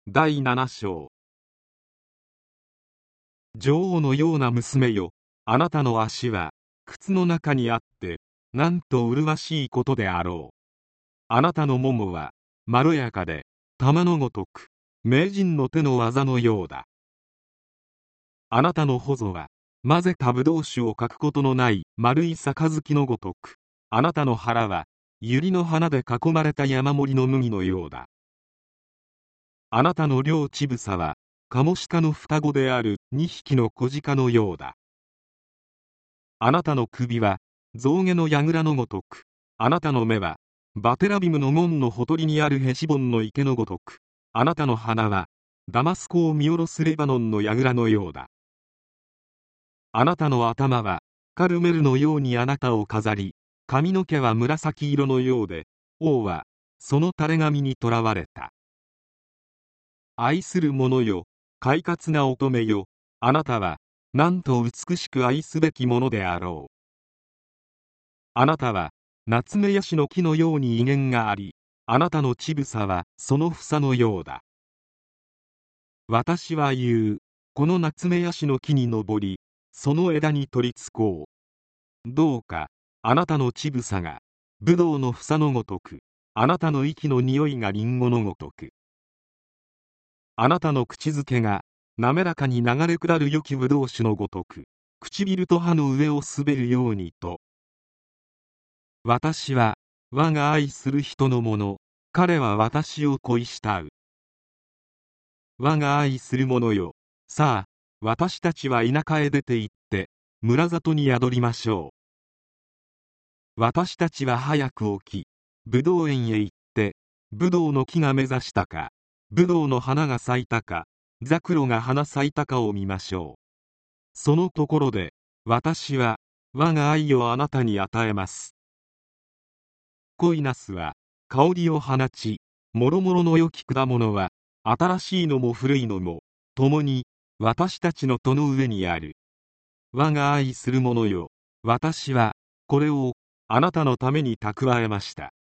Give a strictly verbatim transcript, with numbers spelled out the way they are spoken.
だいなな章。女王のような娘よ、あなたの足は靴の中にあってなんと麗しいことであろう。あなたの桃はまろやかで玉のごとく名人の手の技のようだ。あなたの頬は混ぜたぶどう酒を欠くことのない丸い杯のごとく、あなたの腹は百合の花で囲まれた山盛りの麦のようだ。あなたの両乳房はカモシカの双子である二匹の子鹿のようだ。あなたの首は象牙の櫓のごとく、あなたの目はバテラビムの門のほとりにあるヘシボンの池のごとく、あなたの鼻はダマスコを見下ろすレバノンの櫓のようだ。あなたの頭はカルメルのようにあなたを飾り、髪の毛は紫色のようで、王はその垂れ髪にとらわれた。愛する者よ、快活な乙女よ、あなたはなんと美しく愛すべきものであろう。あなたはナツメヤシの木のように威厳があり、あなたの乳房はその房のようだ。私は言う、このナツメヤシの木に登り、その枝に取り付こう。どうかあなたの乳房がブドウの房のごとく、あなたの息の匂いがリンゴのごとく、あなたの口づけが滑らかに流れ下る良きブドウ酒のごとく、唇と歯の上を滑るようにと。私は我が愛する人のもの、彼は私を恋したう。我が愛する者よ、さあ私たちは田舎へ出て行って村里に宿りましょう。私たちは早く起き、ブドウ園へ行ってブドウの木が目指したか、ブドウの花が咲いたか、ザクロが花咲いたかを見ましょう。そのところで私は我が愛をあなたに与えます。恋ナスは香りを放ち、もろもろの良き果物は新しいのも古いのも共に私たちの戸の上にある。我が愛する者よ、私はこれをあなたのために蓄えました。